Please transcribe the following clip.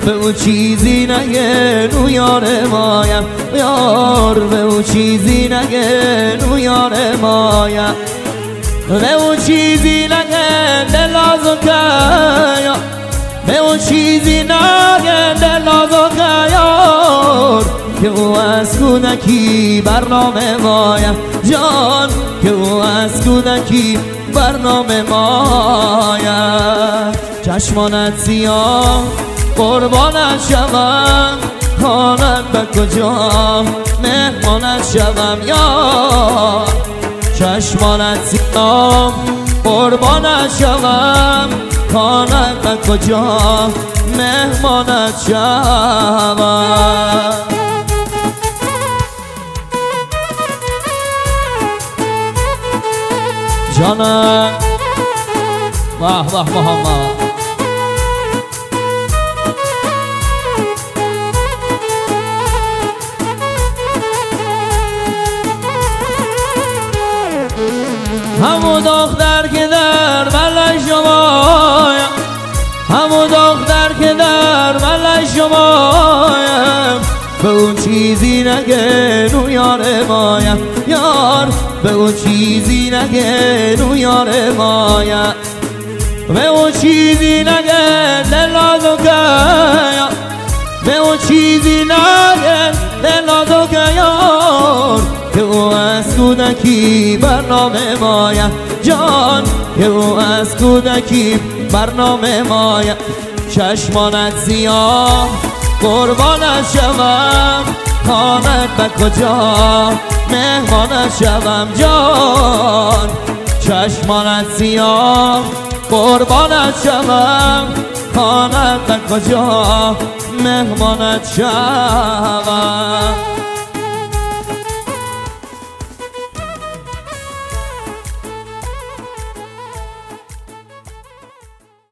به او چیزی نگه نو یار مایم یار به او چیزی نگه نو یار مایم به او چیزی نگه دلازو که به او چیزی نگه دلازو که یار که او از کودکی برنامه مایم جان که او از کودکی برنامه مایم چشمانت سیاه قربانت شوم خانت به کجا مهمانت شوم یار چشمانت سیاه قربانت شوم خانت به کجا مهمانت شوم جانم واه واه محمد همو دختر که در ملک شمایم همو دختر که در ملک شمایم به اون چیزی نگه نو یار مایم یار به اون چیزی نگه نو یار مایم به اون چیزی نگه دلازو که به اون چیزی نگه دلازو که یار که او از کودکی برنامه مایم جان که او از کودکی برنامه مایم چشمانت سیاه قربانت شوم خانت به کجا مهمانت شوم جان چشمانت سیاه قربانت شوم خانت به کجا مهمانت شوم